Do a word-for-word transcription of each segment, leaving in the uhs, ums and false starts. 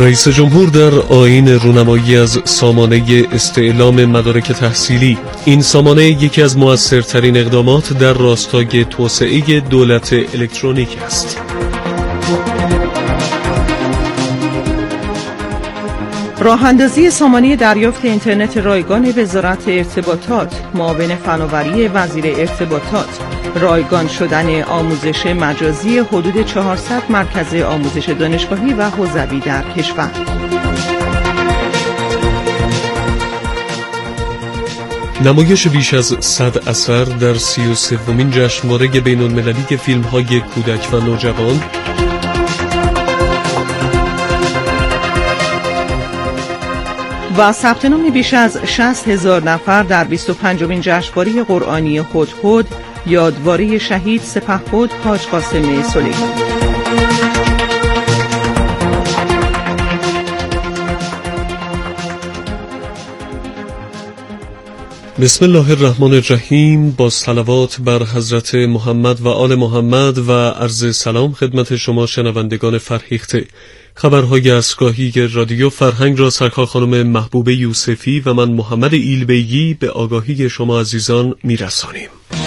رئیس جمهور در آیین رونمایی از سامانه استعلام مدارک تحصیلی. این سامانه یکی از مؤثرترین اقدامات در راستای توسعه دولت الکترونیک است. راه‌اندازی سامانه دریافت اینترنت رایگان وزارت ارتباطات، معاون فناوری وزیر ارتباطات، رایگان شدن آموزش مجازی حدود چهارصد مرکز آموزش دانشگاهی و حوزوی در کشور. نمایش بیش از صد اثر در سی و سومین جشنواره بین المللی فیلم‌های کودک و نوجوان. و ثبت نام بیش از شصت هزار نفر در بیست و پنجمین جشنواره قرآنی هدهد، یادواره شهید سپهبد حاج قاسم سلیمانی. بسم الله الرحمن الرحیم. با صلوات بر حضرت محمد و آل محمد و عرض سلام خدمت شما شنوندگان فرهیخته. خبرهای اسکاهی رادیو فرهنگ را سرکار خانم محبوب یوسفی و من محمد ایلبیگی به آگاهی شما عزیزان میرسانیم.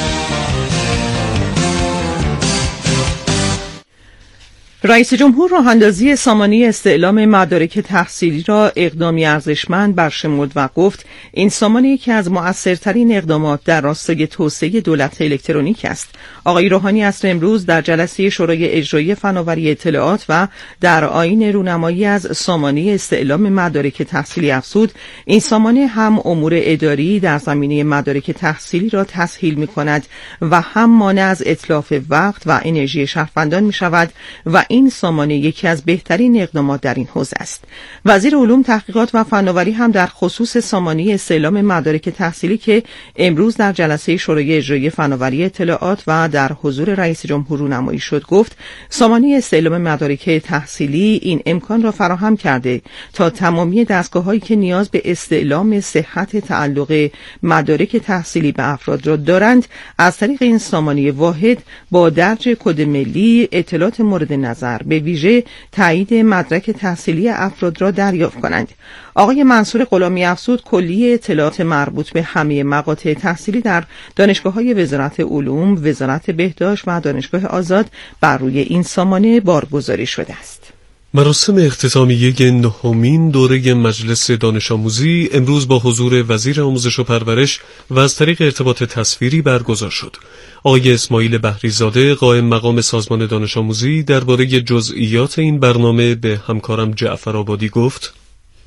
رئیس جمهور راه‌اندازی سامانه استعلام مدارک تحصیلی را اقدامی ارزشمند برشمرد و گفت این سامانه یکی از مؤثرترین اقدامات در راستای توسعه دولت الکترونیک است. آقای روحانی عصر امروز در جلسه شورای اجرایی فناوری اطلاعات و در آیین رونمایی از سامانه استعلام مدارک تحصیلی افزود این سامانه هم امور اداری در زمینه مدارک تحصیلی را تسهیل می‌کند و هم مانع از اتلاف وقت و انرژی شهروندان می‌شود و این سامانه یکی از بهترین اقدامات در این حوزه است. وزیر علوم، تحقیقات و فناوری هم در خصوص سامانه استعلام مدارک تحصیلی که امروز در جلسه شورای اجرایی فناوری اطلاعات و در حضور رئیس جمهور رونمایی شد گفت سامانه استعلام مدارک تحصیلی این امکان را فراهم کرده تا تمامی دستگاه‌هایی که نیاز به استعلام صحت تعلق مدارک تحصیلی به افراد را دارند از طریق این سامانه واحد با درج کد ملی اطلاعات مورد نظر به ویژه تایید مدرک تحصیلی افراد را دریافت کنند. آقای منصور غلامی افزود کلیه اطلاعات مربوط به همه مقاطع تحصیلی در دانشگاه‌های وزارت علوم، وزارت بهداشت و دانشگاه آزاد بر روی این سامانه بارگذاری شده است. مراسم اختتامیه نهمین دوره مجلس دانش آموزی امروز با حضور وزیر آموزش و پرورش و از طریق ارتباط تصویری برگزار شد. آقای اسماعیل بحریزاده قائم مقام سازمان دانش آموزی درباره جزئیات این برنامه به همکارم جعفر آبادی گفت: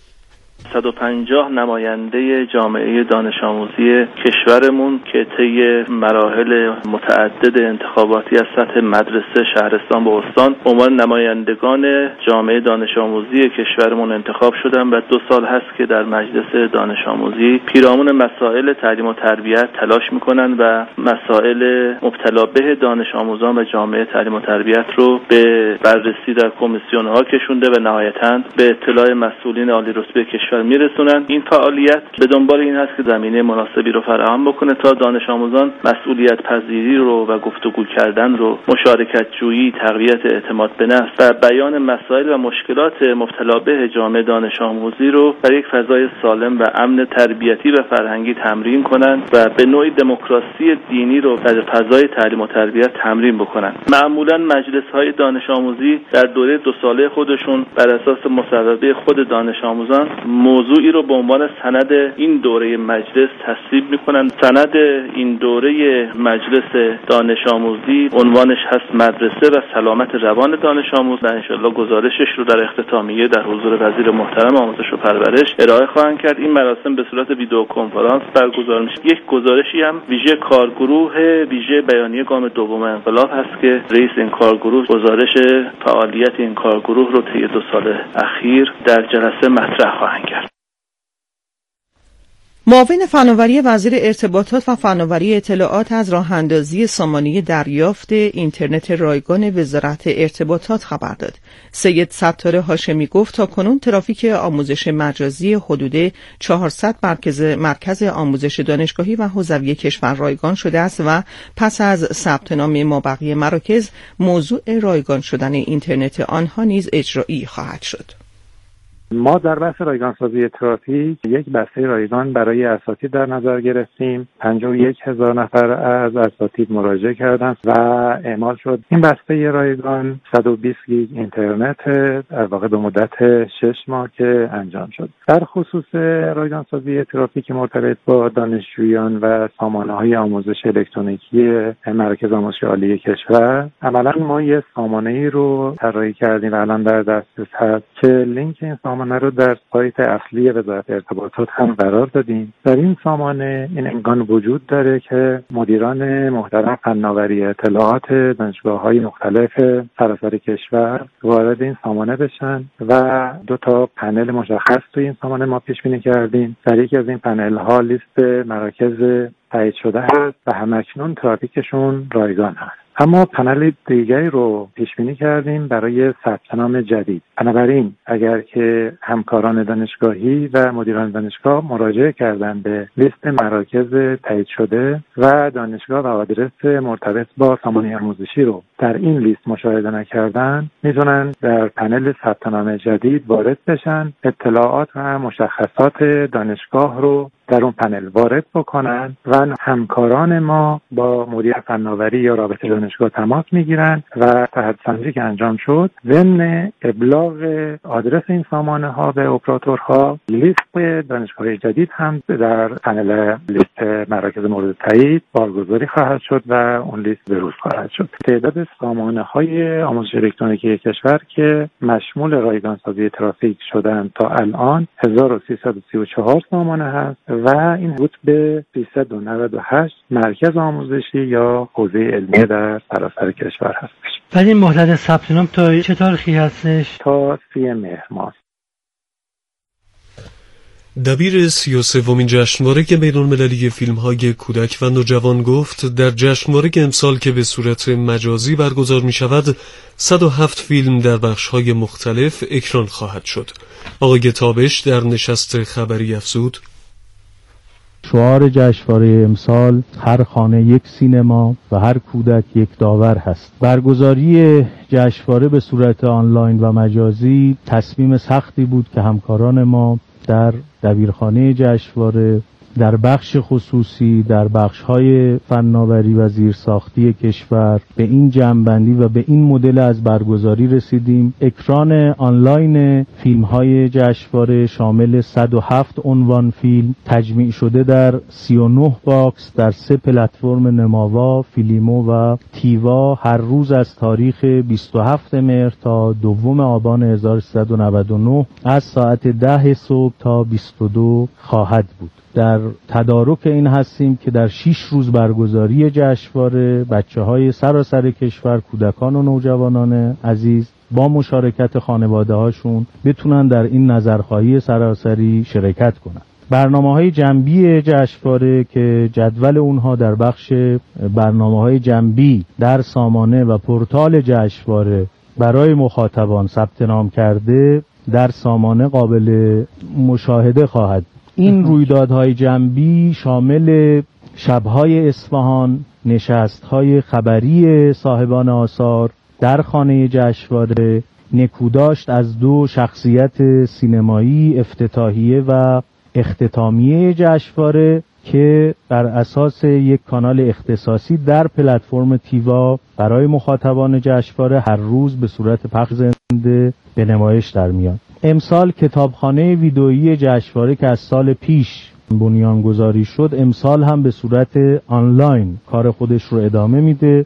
صد و پنجاه نماینده جامعه دانش آموزی کشورمون که طی مراحل متعدد انتخاباتی از سطح مدرسه، شهرستان به استان به عنوان نمایندگان جامعه دانش آموزی کشورمون انتخاب شدن و دو سال هست که در مجلس دانش آموزی پیرامون مسائل تعلیم و تربیت تلاش میکنن و مسائل مبتلا به دانش آموزان و جامعه تعلیم و تربیت رو به بررسی در کمیسیون ها کشونده و نهایتاً به اطلاع مسئولین عالی رتبه کشور میرسونن. این فعالیت به دنبال این هست که زمینه مناسبی رو فراهم بکنه تا دانش آموزان مسئولیت پذیری رو و گفتگو کردن رو، مشارکت جویی، تقویت اعتماد به نفس و بیان مسائل و مشکلات مبتلا به جامعه دانش آموزی رو در یک فضای سالم و امن تربیتی و فرهنگی تمرین کنن و به نوعی دموکراسی دینی رو در فضای تعلیم و تربیت تمرین بکنن. معمولا مجلس‌های دانش آموزی در دوره دو ساله خودشون بر اساس مصوبه خود دانش آموزان موضوعی رو به عنوان سند این دوره مجلس تصویب میکنن. سند این دوره مجلس دانش آموزی عنوانش هست مدرسه و سلامت روان دانش آموز و انشالله گزارشش رو در اختتامیه در حضور وزیر محترم آموزش و پرورش ارائه خواهند کرد. این مراسم به صورت ویدیو کنفرانس برگزار میشه. یک گزارشی هم ویژه کارگروه ویژه بیانیه گام دوم انقلاب هست که رئیس این کارگروه گزارش فعالیت این کارگروه رو طی دو سال اخیر در جلسه مطرح خواهند کرد. معاون فناوری وزیر ارتباطات و فناوری اطلاعات از راه‌اندازی سامانه دریافت اینترنت رایگان وزارت ارتباطات خبر داد. سید ستار هاشمی گفت تاکنون ترافیک آموزش مجازی حدود چهارصد مرکز مرکز آموزش دانشگاهی و حوزوی کشور رایگان شده است و پس از ثبت نام مابقی مراکز موضوع رایگان شدن اینترنت آنها نیز اجرایی خواهد شد. ما در بحث رایگانسازی ترافیک یک بسته رایگان برای اساتید در نظر گرفتیم. پنجاه و یک هزار نفر از اساتید مراجعه کردند و اعمال شد. این بسته رایگان صد و بیست گیگ اینترنت در واقع به مدت شش ماه که انجام شد. در خصوص رایگانسازی ترافیک مرتبط با دانشجویان و سامانه‌های آموزش الکترونیکی مراکز آموزش عالی کشور، عملاً ما یک سامانه‌ای رو طراحی کردیم و الان در دسترس هست که لینک این سامانه رو در سایت اصلی وزارت ارتباطات هم قرار دادیم. در این سامانه این امکان وجود داره که مدیران محترم فناوری اطلاعات دانشگاه‌های مختلف سراسر کشور وارد این سامانه بشن و دو تا پنل مشخص توی این سامانه ما پیش بینی کردیم. در یکی از این پنل ها لیست مراکز تایید شده هست و همکنون ترافیکشون رایگان هست. اما پنل دیگری رو پیش بینی کردیم برای ثبت نام جدید. بنابراین اگر که همکاران دانشگاهی و مدیران دانشگاه مراجعه کردن به لیست مراکز تایید شده و دانشگاه و آدرس مرتبط با سامانه آموزشی رو در این لیست مشاهده نکردن، میتونن در پنل ثبت نام جدید وارد بشن، اطلاعات و مشخصات دانشگاه رو در اون پنل وارد بکنن و همکاران ما با مدیر فناوری یا رابطه دانشگاه تماس میگیرن و تحدیدسنجی که انجام شد ضمن ابلاغ آدرس این سامانه ها به اپراتورها، لیست دانشگاه جدید هم در پنل لیست مراکز مورد تایید بارگذاری خواهد شد و اون لیست بروز خواهد شد. تعداد سامانه های آموزش الکترونیکی کشور که مشمول رایگانسازی ترافیک شدن تا الان هزار و سیصد و سی و چهار سامانه هست و این بود به سیصد و نود و هشت مرکز آموزشی یا حوزه علمی در سراسر کشور هستش. ولی این مهلت ثبت نام تا چه تاریخی هستش؟ تا سی مهر ماه. دبیر سی و سومین جشنواره بین‌المللی فیلم‌های کودک و نوجوان گفت در جشنواره امسال که به صورت مجازی برگزار می‌شود صد و هفت فیلم در بخش‌های مختلف اکران خواهد شد. آقای تابش در نشست خبری افزود: شعار جشنواره امسال هر خانه یک سینما و هر کودک یک داور هست. برگزاری جشنواره به صورت آنلاین و مجازی تصمیم سختی بود که همکاران ما در دبیرخانه جشنواره در بخش خصوصی در بخش‌های فناوری و زیرساختی کشور به این جمع‌بندی و به این مدل از برگزاری رسیدیم. اکران آنلاین فیلم‌های جشنواره شامل صد و هفت عنوان فیلم تجمیع شده در سی و نه باکس در سه پلتفرم نماوا، فیلیمو و تیوا هر روز از تاریخ بیست و هفتم مهر تا دوم آبان هزار و سیصد و نود و نه از ساعت ده صبح تا بیست و دو خواهد بود. در تدارک این هستیم که در شش روز برگزاری جشنواره بچه‌های سراسر کشور، کودکان و نوجوانان عزیز با مشارکت خانواده‌هاشون بتونن در این نظرخواهی سراسری شرکت کنند. برنامه‌های جنبی جشنواره که جدول اونها در بخش برنامه‌های جنبی در سامانه و پورتال جشنواره برای مخاطبان ثبت نام کرده در سامانه قابل مشاهده خواهد. این رویدادهای جنبی شامل شب‌های اصفهان، نشست‌های خبری صاحبان آثار در خانه جشنواره، نکوداشت از دو شخصیت سینمایی افتتاحیه و اختتامیه جشنواره که بر اساس یک کانال اختصاصی در پلتفرم تیوا برای مخاطبان جشنواره هر روز به صورت پخش زنده به نمایش در میاد. امسال کتابخانه ویدئویی جشنواره که از سال پیش بنیانگذاری شد امسال هم به صورت آنلاین کار خودش رو ادامه میده.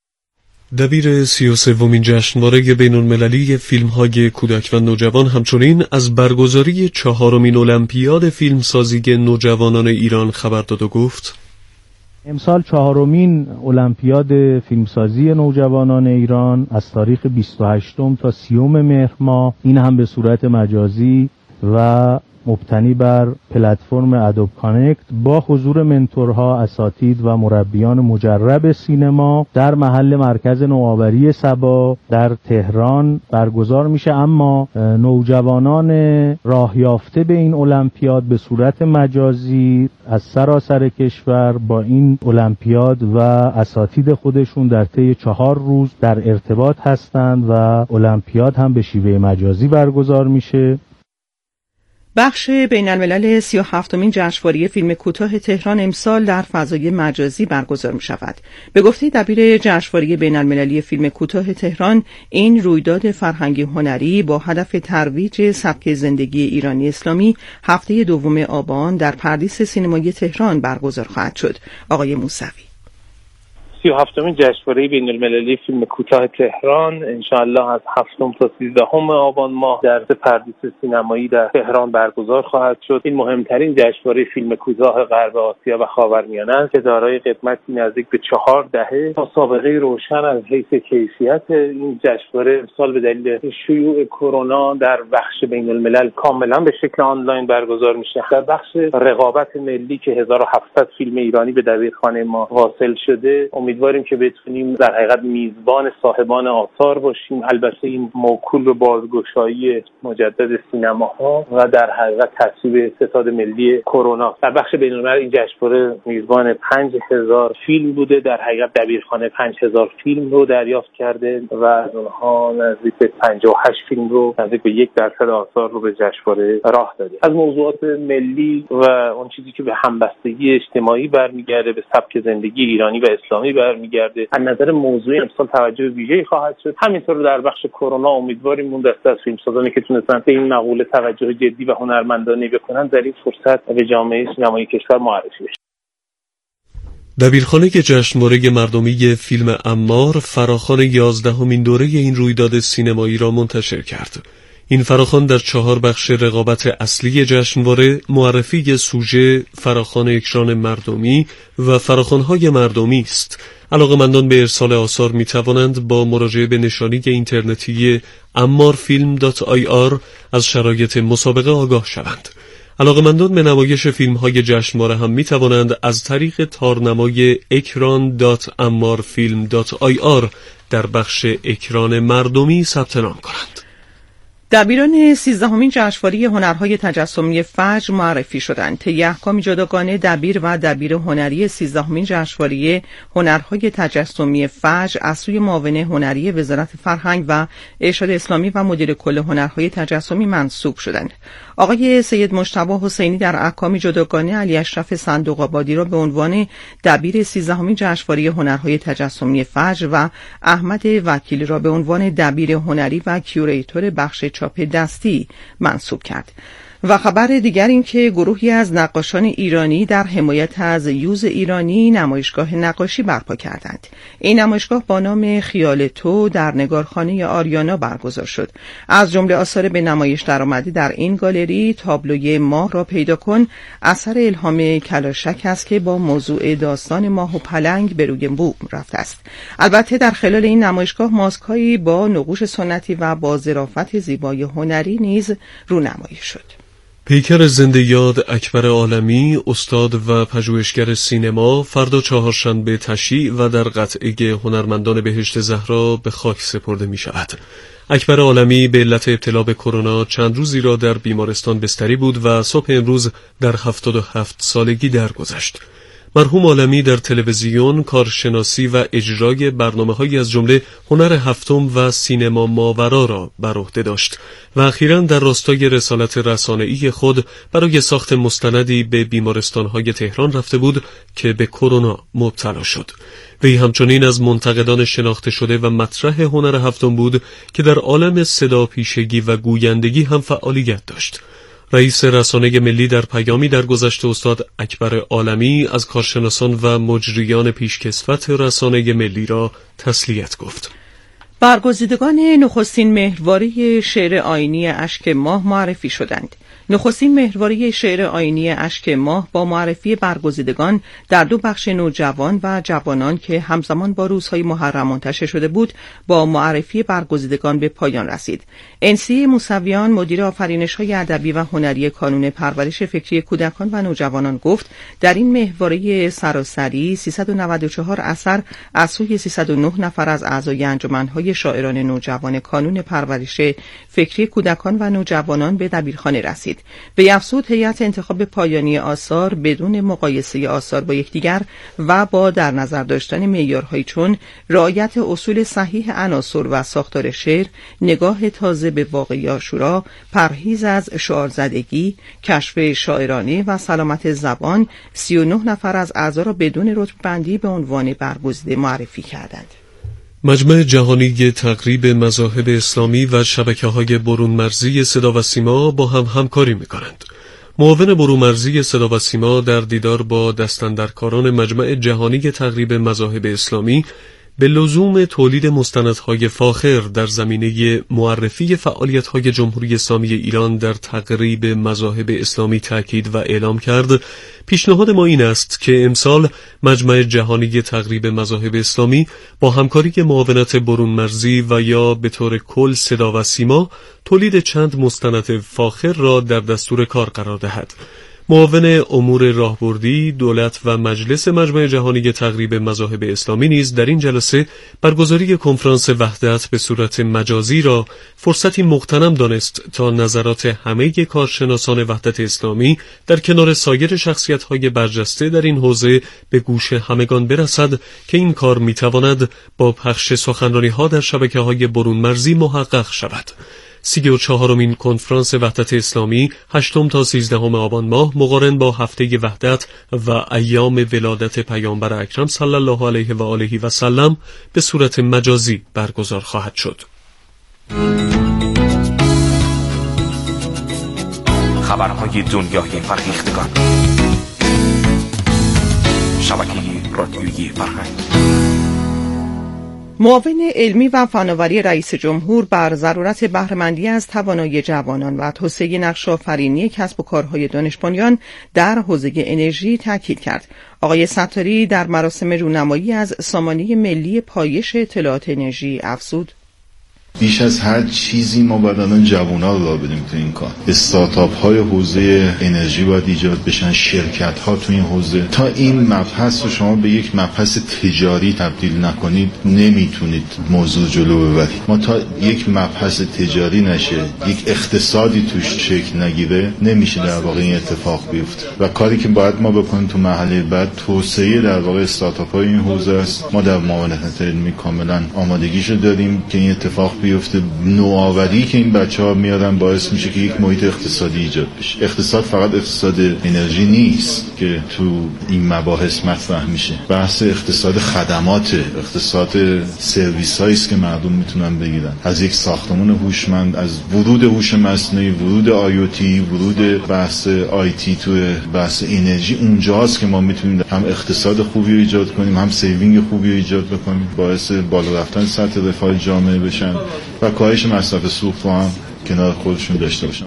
دبیر سی و سومین جشنواره بین‌المللی فیلم‌های کودک و نوجوان همچنین از برگزاری چهارمین المپیاد فیلمسازی نوجوانان ایران خبر داد و گفت: امسال چهارمین المپیاد فیلمسازی نوجوانان ایران از تاریخ بیست و هشتم تا سیوم مهر ماه، این هم به صورت مجازی و مبتنی بر پلتفرم ادوب کانکت با حضور منتورها، اساتید و مربیان مجرب سینما در محل مرکز نوآوری سبا در تهران برگزار میشه. اما نوجوانان راه یافته به این المپیاد به صورت مجازی از سراسر کشور با این المپیاد و اساتید خودشون در طی چهار روز در ارتباط هستند و المپیاد هم به شیوه مجازی برگزار میشه. بخش بین الملل سی و هفتمین جشنواره فیلم کوتاه تهران امسال در فضای مجازی برگزار می شود. به گفته دبیر جشنواره بین المللی فیلم کوتاه تهران، این رویداد فرهنگی هنری با هدف ترویج سبک زندگی ایرانی اسلامی هفته دوم آبان در پردیس سینمایی تهران برگزار خواهد شد. آقای موسوی: سی و هفتمین جشنواره بین المللی فیلم کوتاه تهران انشاءالله از هفتم تا سیزدهم آبان ماه در پردیس سینمایی در تهران برگزار خواهد شد. این مهمترین جشنواره فیلم کوتاه غرب آسیا و خاورمیانه است که دارای قدمتی نزدیک به چهار دهه با سابقه روشن از حیث کیفیت. این جشنواره امسال به دلیل شیوع کرونا در بخش بین الملل کاملا به شکل آنلاین برگزار میشه. در بخش رقابت ملی که هزار و هفتصد فیلم ایرانی به دبیرخانه ما واصل شده، امیدواریم که بتونیم در حقیقت میزبان صاحبان آثار باشیم. البته این موکول به بازگشایی مجدد سینماها و در حقیقت تصویب ستاد ملی کرونا. در بخش بین‌الملل این جشنواره میزبان پنج هزار فیلم بوده. در حقیقت دبیرخانه پنج هزار فیلم رو دریافت کرده و از اونها نزدیک به پنجاه و هشت فیلم رو، نزدیک به یک درصد آثار رو به جشنواره راه داده. از موضوعات ملی و اون چیزی که به همبستگی اجتماعی برمیگرده، به سبک زندگی ایرانی و اسلامی برمیگرده، از نظر موضوعی امسال توجه ویژه‌ای خواهد شد. همینطور در بخش کرونا امیدواریم اون دسته از فیلمسازانی که تونستن به این مقوله توجه جدی و هنرمندانه بکنن در این فرصت به جامعه سینمایی کشور معرفی بشه. دبیرخانه جشنواره مردمی فیلم عمار فراخوان یازدهمین دوره این رویداد سینمایی را منتشر کرد. این فراخوان در چهار بخش رقابت اصلی جشنواره، معرفی سوژه، فراخوان اکران مردمی و فراخوان‌های مردمی است. علاقه‌مندان به ارسال آثار می توانند با مراجعه به نشانی اینترنتی عمار فیلم دات آی آر از شرایط مسابقه آگاه شوند. علاقه‌مندان به نمایش فیلم‌های جشنواره هم می توانند از طریق تارنمای اکران دات عمار فیلم دات آی آر در بخش اکران مردمی ثبت نام کنند. دبیران سیزدهمین جشنواره هنرهای تجسمی فجر معرفی شدند. طی احکامی جداگانه دبیر و دبیر هنری سیزدهمین جشنواره هنرهای تجسمی فجر از سوی معاون هنری وزارت فرهنگ و ارشاد اسلامی و مدیر کل هنرهای تجسمی منصوب شدند. آقای سید مجتبی حسینی در احکامی جداگانه علی اشرف صندوق‌آبادی را به عنوان دبیر سیزدهمین جشنواره هنرهای تجسمی فجر و احمد وکیلی را به عنوان دبیر هنری و کیوریتور بخش چاپ دستی منصوب کرد. و خبر دیگر این که گروهی از نقاشان ایرانی در حمایت از یوز ایرانی نمایشگاه نقاشی برپا کردند. این نمایشگاه با نام خیال تو در نگارخانه آریانا برگزار شد. از جمله آثار به نمایش درآمده در این گالری تابلوی ماه را پیدا کن، اثر الهام کلاشک است که با موضوع داستان ماه و پلنگ به روی بوم رفته است. البته در خلال این نمایشگاه ماسک‌هایی با نقوش سنتی و با ظرافت زیبای هنری نیز رونمایی شد. پیکر زنده یاد اکبر عالمی، استاد و پژوهشگر سینما، فردا چهارشنبه تشییع و در قطعه هنرمندان بهشت زهرا به خاک سپرده می شود. اکبر عالمی به علت ابتلا به کرونا چند روزی را در بیمارستان بستری بود و صبح امروز در هفتاد و هفت سالگی درگذشت. مرحوم عالمی در تلویزیون کارشناسی و اجرای برنامه‌هایی از جمله هنر هفتم و سینما ماورا را بر عهده داشت و اخیراً در راستای رسالت رسانه‌ای خود برای ساخت مستندی به بیمارستان‌های تهران رفته بود که به کرونا مبتلا شد. وی همچنین از منتقدان شناخته شده و مطرح هنر هفتم بود که در عالم صدا پیشگی و گویندگی هم فعالیت داشت. رئیس رسانه ملی در پیامی در گذشته استاد اکبر عالمی از کارشناسان و مجریان پیشکسوت رسانه ملی را تسلیت گفت. برگزیدگان نخستین مهربانی شعر آیینی اشک ماه معرفی شدند. نخستین مهربانی شعر آیینی اشک ماه با معرفی برگزیدگان در دو بخش نوجوان و جوانان که همزمان با روزهای محرم منتشر شده بود، با معرفی برگزیدگان به پایان رسید. انسی موسویان مدیر آفرینش‌های ادبی و هنری کانون پرورش فکری کودکان و نوجوانان گفت در این مهربانی سراسری سیصد و نود و چهار اثر از سوی سیصد و نه نفر از اعضای انجمن‌های های شاعران نوجوان کانون پرورش فکری کودکان و نوجوانان به دبیرخانه رسید. به افزود هیئت انتخاب پایانی آثار بدون مقایسه آثار با یکدیگر و با در نظر داشتن معیارهایی چون رعایت اصول صحیح عناصر و ساختار شعر، نگاه تازه به واقعی عاشورا، پرهیز از شعارزدگی، کشف شاعرانه و سلامت زبان، سی و نه نفر از اعضا را بدون رتبه‌بندی به عنوان برگزیده معرفی کردند. مجمع جهانی تقریب مذاهب اسلامی و شبکه‌های برون مرزی صدا و سیما با هم همکاری می‌کنند. معاون برون مرزی صدا و سیما در دیدار با دستاندرکاران مجمع جهانی تقریب مذاهب اسلامی به لزوم تولید مستندهای فاخر در زمینه معرفی فعالیت‌های جمهوری اسلامی ایران در تقریب مذاهب اسلامی تاکید و اعلام کرد پیشنهاد ما این است که امسال مجمع جهانی تقریب مذاهب اسلامی با همکاری معاونت برون مرزی و یا به طور کل صدا و سیما تولید چند مستند فاخر را در دستور کار قرار دهد. معاون امور راهبردی دولت و مجلس مجمع جهانی تقریب مذاهب اسلامی نیز در این جلسه برگزاری کنفرانس وحدت به صورت مجازی را فرصتی مغتنم دانست تا نظرات همه کارشناسان وحدت اسلامی در کنار سایر شخصیت‌های برجسته در این حوزه به گوش همگان برسد که این کار می‌تواند با پخش سخنرانی‌ها در شبکه‌های برون مرزی محقق شود. سی و چهارمین کنفرانس وحدت اسلامی هشتم تا سیزدهم آبان ماه مقارن با هفته وحدت و ایام ولادت پیامبر اکرم صلی الله علیه و آله و سلم به صورت مجازی برگزار خواهد شد. خبرهای دنیای فرهیختگان، شبکه رادیویی فرهنگ. معاون علمی و فناوری رئیس جمهور بر ضرورت بهره‌مندی از توانایی جوانان و توسعه نقش‌آفرینی کسب و کارهای دانش بنیان در حوزه انرژی تاکید کرد. آقای ستاری در مراسم رونمایی از سامانه ملی پایش اطلاعات انرژی افزود: بیش از هر چیزی ما باید الان جوونا رو راه بدیم تو این کار. استارتاپ های حوزه انرژی باید ایجاد بشن، شرکت ها تو این حوزه. تا این مبحث رو شما به یک مبحث تجاری تبدیل نکنید نمیتونید موضوع جلو ببرید. ما تا یک مبحث تجاری نشه، یک اقتصادی توش شکل نگیره، نمیشه در واقع این اتفاق بیفته. و کاری که باید ما بکنیم تو مرحله بعد توسعه در واقع استارتاپ های این حوزه است. ما در معاونت علمی کاملا آمادگیشو داریم که این اتفاق بیفته. نوآوری که این بچه‌ها میارن باعث میشه که یک محیط اقتصادی ایجاد بشه. اقتصاد فقط اقتصاد انرژی نیست که تو این مباحث مطرح میشه. بحث اقتصاد خدمات، اقتصاد سرویس هایی است که مردم میتونن بگیرن. از یک ساختمان هوشمند، از ورود هوش مصنوعی، ورود آی او تی، ورود بحث آی تی تو بحث انرژی، اونجاست که ما میتونیم هم اقتصاد خوبی رو ایجاد کنیم، هم سیوینگ خوبی رو ایجاد بکنیم، باعث بالا رفتن سطح رفاه جامعه بشن و کاهش مصرف سوخت رو هم کنار خودشون داشته باشن.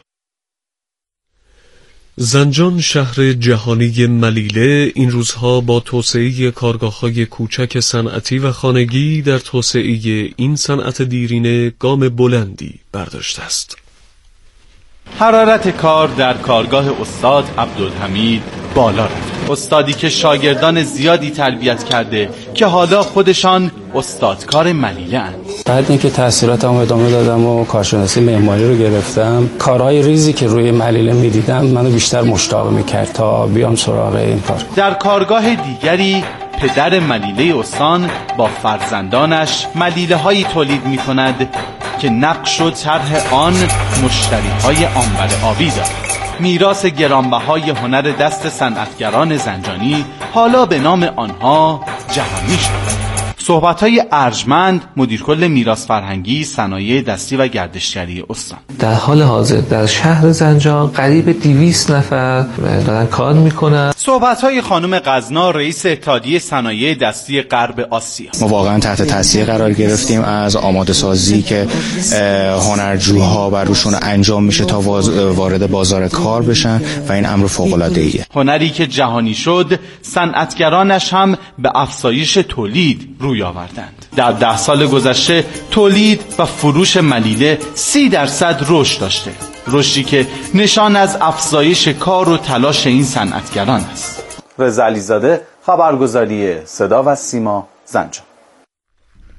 زنجان شهر جهانی ملیله این روزها با توسعه کارگاه‌های کوچک صنعتی و خانگی در توسعه این صنعت دیرینه گام بلندی برداشته است. حرارت کار در کارگاه استاد عبدالحمید بالا رفت. استادی که شاگردان زیادی تربیت کرده که حالا خودشان استادکار ملیله اند. بعد اینکه تحصیلاتمو ادامه دادم و کارشناسی معماری رو گرفتم، کارهای ریزی که روی ملیله میدیدم منو بیشتر مشتاق میکرد تا بیام سراغ این کار. در کارگاه دیگری پدر ملیله استان با فرزندانش ملیله هایی تولید می کند که نقش و طرح آن مشتری های عنبر آبی دارد. میراث گرانبهای هنر دست صنعتگران زنجانی حالا به نام آنها جهانی شد. صحبت‌های ارجمند مدیر کل میراث فرهنگی صنایع دستی و گردشگری استان. در حال حاضر در شهر زنجان قریب دویست نفر دارن کار میکنن. صحبت‌های خانم غزنا رئیس اتحادیه صنایع دستی غرب آسیا. ما واقعا تحت تاثیر قرار گرفتیم از آماده سازی که هنرجوها بر روشون انجام میشه تا وارد بازار کار بشن و این امر فوق‌العاده‌ایه. هنری که جهانی شد صنعتگرانش هم به افزایش تولید روی آوردند. در ده سال گذشته تولید و فروش ملیله سی درصد رشد داشته، رشدی که نشان از افزایش کار و تلاش این صنعتگران است. رضا علیزاده، خبرگزاری صدا و سیما، زنجان.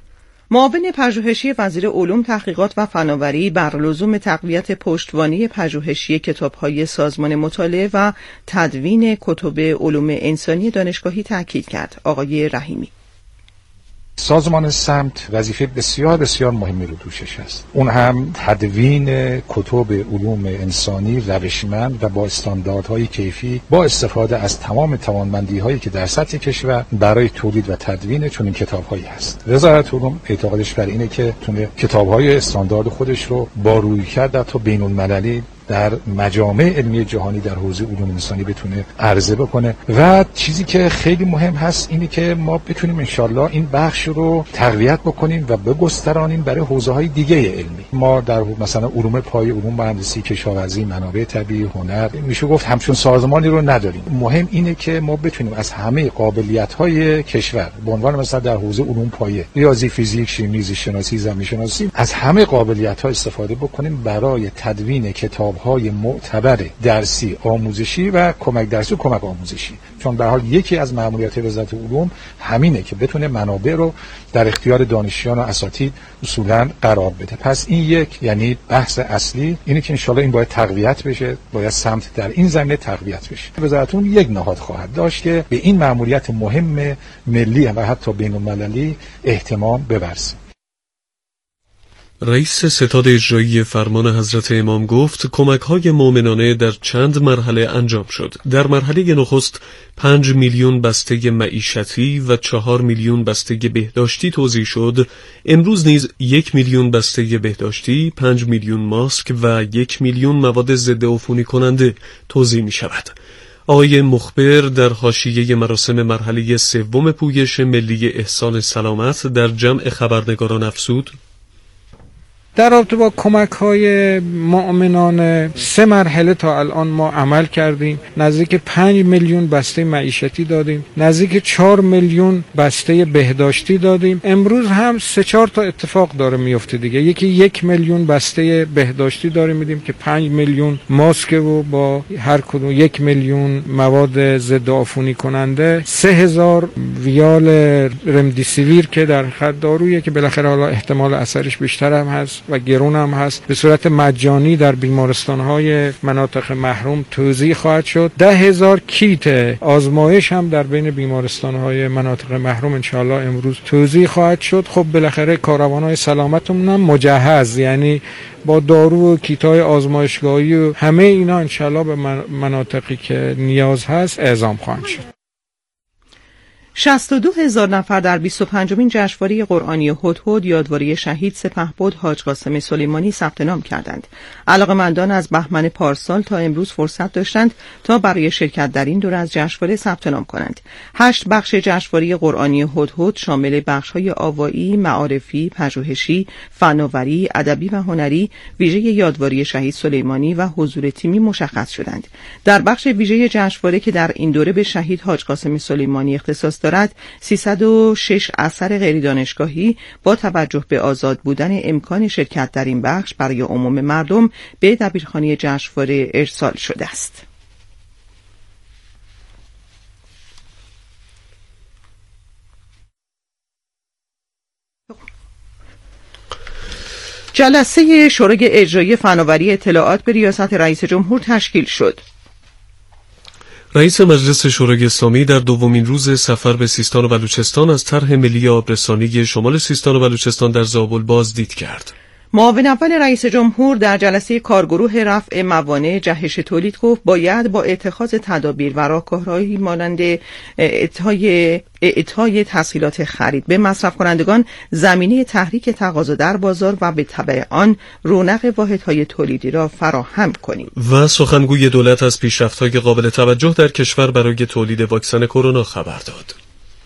معاون پژوهشی وزیر علوم، تحقیقات و فناوری بر لزوم تقویت پشتوانه پژوهشی کتاب‌های سازمان مطالعه و تدوین کتب علوم انسانی دانشگاهی تاکید کرد. آقای رحیمی: سازمان سمت وظیفه بسیار بسیار مهمی رو دوشش هست. اون هم تدوین کتب علوم انسانی روشمند و با استانداردهای کیفی با استفاده از تمام توانمندی‌هایی که در سطح کشور برای تولید و تدوین چنین کتاب‌هایی هست. وزارت علوم اعتقادش بر اینه که تونه کتاب‌های استاندارد خودش رو با رویکرد تا بین‌المللی در مجامع علمی جهانی در حوزه علوم انسانی بتونه عرضه بکنه و چیزی که خیلی مهم هست اینه که ما بتونیم انشالله این بخش رو تقویت بکنیم و بگسترانیم برای حوزه‌های دیگه علمی. ما در مثلا علوم پایه، علوم مهندسی، کشاورزی، منابع طبیعی، هنر، میشه گفت همچون سازمانی رو نداریم. مهم اینه که ما بتونیم از همه قابلیت‌های کشور به عنوان مثلا در حوزه علوم پایه، ریاضی، فیزیک، شیمی، زیست شناسی، زمین شناسی، از همه قابلیت‌ها استفاده بکنیم برای تدوین کتاب های معتبر درسی، آموزشی و کمک درسی و کمک آموزشی. چون به حال یکی از مأموریت وزارت علوم همینه که بتونه منابع رو در اختیار دانشیان و اساتید اصولاً قرار بده. پس این یک یعنی بحث اصلی اینه که انشالله این باید تقویت بشه، باید سمت در این زمینه تقویت بشه. وزارت علوم یک نهاد خواهد داشت که به این مأموریت مهم ملی و حتی بین‌المللی اهتمام بورزه. رئیس ستاد اجرایی فرمان حضرت امام گفت کمک‌های مومنانه در چند مرحله انجام شد. در مرحله نخست پنج میلیون بسته معیشتی و چهار میلیون بسته بهداشتی توزیع شد. امروز نیز یک میلیون بسته بهداشتی، پنج میلیون ماسک و یک میلیون مواد ضد عفونی کننده توزیع می شود. آقای مخبر در حاشیه مراسم مرحله سوم پویش ملی احسان سلامت در جمع خبرنگاران افزود: در رابطه با کمک‌های مؤمنان سه مرحله تا الان ما عمل کردیم. نزدیک پنج میلیون بسته معیشتی دادیم، نزدیک چهار میلیون بسته بهداشتی دادیم. امروز هم سه چهار تا اتفاق داره میفته دیگه. یکی یک میلیون بسته بهداشتی داریم میدیم که پنج میلیون ماسک و با هر کدوم یک میلیون مواد ضد عفونی کننده، سه هزار ویال رمدیسیویر که در خط دارویی که بالاخره حالا احتمال اثرش بیشتر هم هست و گرون هم هست، به صورت مجانی در بیمارستان‌های مناطق محروم توزیع خواهد شد. ده هزار کیت آزمایش هم در بین بیمارستان‌های مناطق محروم انشاءالله امروز توزیع خواهد شد. خب بالاخره کاروان‌های سلامتمون هم مجهز، یعنی با دارو و کیت‌های آزمایشگاهی و همه اینا انشاءالله به مناطقی که نیاز هست اعزام خواهند شد. شصت و دو هزار نفر در بیست و پنجمین جشنواره قرآنی هدهد یادواری شهید سپهبد حاج قاسم سلیمانی ثبت نام کردند. علاقه‌مندان از بهمن پارسال تا امروز فرصت داشتند تا برای شرکت در این دوره از جشنواره ثبت نام کنند. هشت بخش جشنواره قرآنی هدهد شامل بخش‌های آوایی، معارفی، پژوهشی، فناوری، ادبی و هنری ویژه یادواری شهید سلیمانی و حضور تیمی مشخص شدند. در بخش ویژه جشنواره که در این دوره به شهید حاج قاسم سلیمانی اختصاص دارد، سیصد و شش اثر غیر دانشگاهی با توجه به آزاد بودن امکان شرکت در این بخش برای عموم مردم به دبیرخانه جشنواره ارسال شده است. جلسه شورای اجرایی فناوری اطلاعات به ریاست رئیس جمهور تشکیل شد. رئیس مجلس شورای اسلامی در دومین روز سفر به سیستان و بلوچستان از طرح ملی آبرسانی شمال سیستان و بلوچستان در زابل بازدید کرد. معاون اول رئیس جمهور در جلسه کارگروه رفع موانع جهش تولید گفت باید با اتخاذ تدابیر و راهکارهایی مانند اعطای اعطای تسهیلات خرید به مصرف کنندگان زمینه تحریک تقاضا در بازار و به تبع آن رونق واحدهای تولیدی را فراهم کنیم. و سخنگوی دولت از پیشرفت‌های قابل توجه در کشور برای تولید واکسن کرونا خبر داد.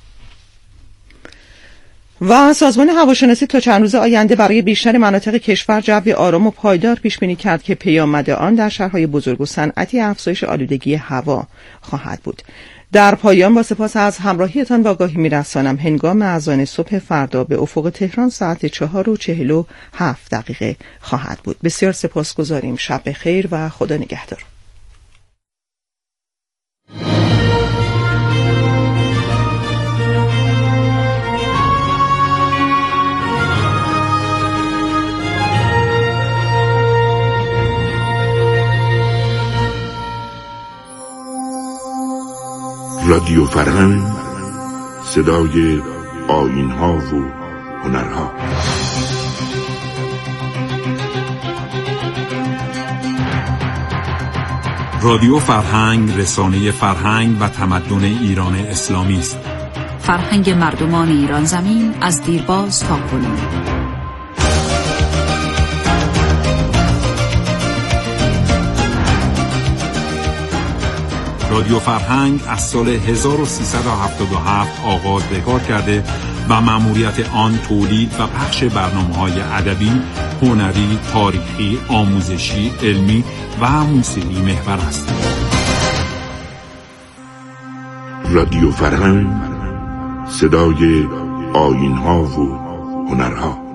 و سازمان هواشناسی تا چند روز آینده برای بیشتر مناطق کشور جوی آرام و پایدار پیش بینی کرد که پیامد آن در شهرهای بزرگ و صنعتی افزایش آلودگی هوا خواهد بود. در پایان با سپاس از همراهیتان با آگاهی می‌رسانم هنگام اذان صبح فردا به افق تهران ساعت چهار و چهل و هفت دقیقه خواهد بود. بسیار سپاسگزاریم. شب بخیر و خدا نگهدار. رادیو فرهنگ، صدای آیین‌ها و هنرها. رادیو فرهنگ رسانه فرهنگ و تمدن ایران اسلامی است. فرهنگ مردمان ایران زمین از دیرباز تا کنون. رادیو فرهنگ از سال هزار و سیصد و هفتاد و هفت آغاز به کار کرده و مأموریت آن تولید و پخش برنامه‌های ادبی، هنری، تاریخی، آموزشی، علمی و موسیقی محور است. رادیو فرهنگ، صدای آیین‌ها و هنرها.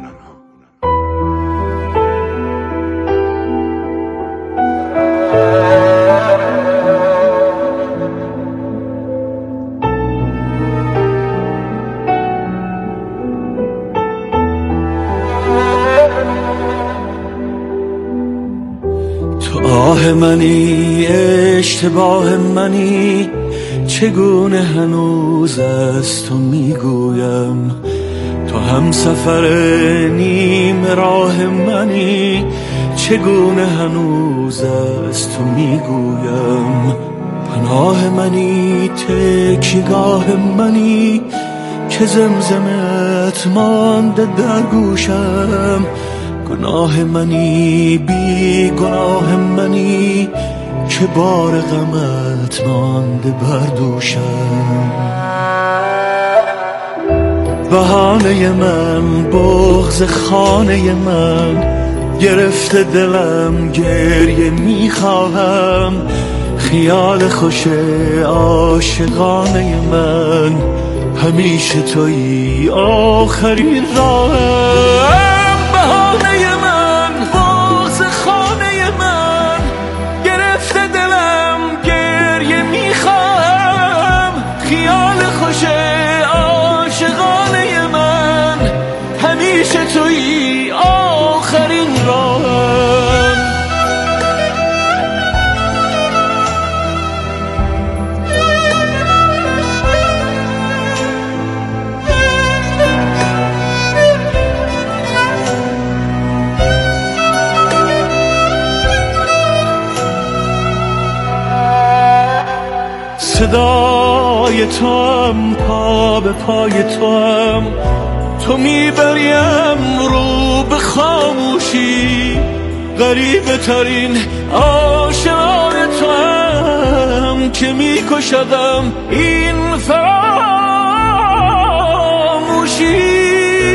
آه منی، اشتباه منی، چگونه هنوز از تو میگویم. تو هم سفر نیم راه منی، چگونه هنوز از تو میگویم. پناه منی، تکیگاه منی، که زمزمت مانده در گوشم. گناه منی، بی گناه منی، که بار غمت مانده بر دوشم. بهانه من، بغض خانه من، گرفته دلم گریه میخواهم. خیال خوش عاشقانه من، همیشه تویی آخرین راهم. بهانه من، بغض خانه من، گرفته دلم گریه میخواهم. خیال خوش عاشقانه من، همیشه تویی آخرین راهم. صدای توام، پا به پای توام، تو میبریم رو به خاموشی. غریبه ترین آشنای توام، که میکشدم این فراموشی.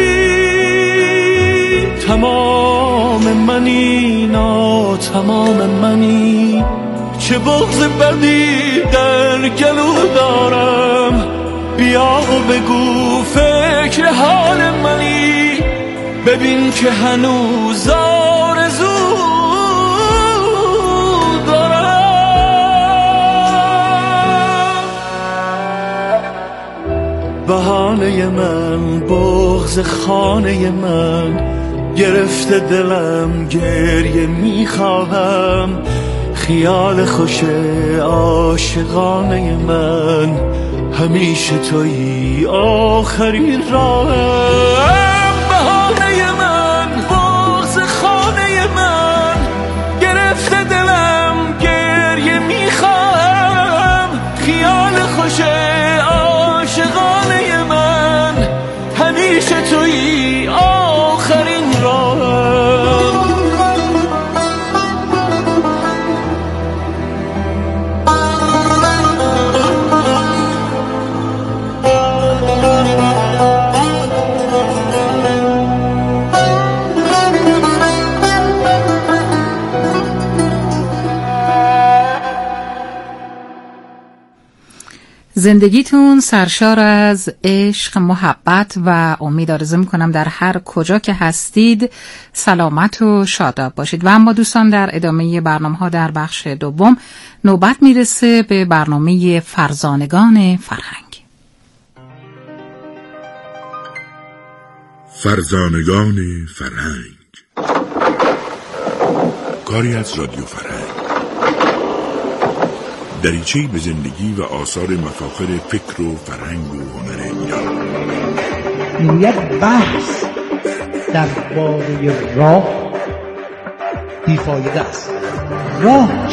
تمام منی، نا تمام منی، چه بغض بدی در گلو دارم. بیا و بگو فکر حال منی، ببین که هنوز آرزو دارم. بهانه من، بغض خانه من، گرفته دلم گریه میخواهم. خیال خوش عاشقانه من، همیشه تویی آخرین راهم. بهانه من، بغض خانه من، گرفته دلم گریه میخواهم. خیال خوش عاشقانه من، همیشه تویی آخرین راهم. زندگیتون سرشار از عشق، محبت و امید آرزو میکنم در هر کجا که هستید سلامت و شاداب باشید. و اما دوستان، در ادامه برنامه ها در بخش دوم نوبت میرسه به برنامه فرزانگان فرهنگ. فرزانگان فرهنگ، کاری از رادیو فرهنگ. دریچه‌ای به زندگی و آثار مفاخر فکر و فرهنگ و هنر ایران. یک بحث درباره راه بیفایده است. راه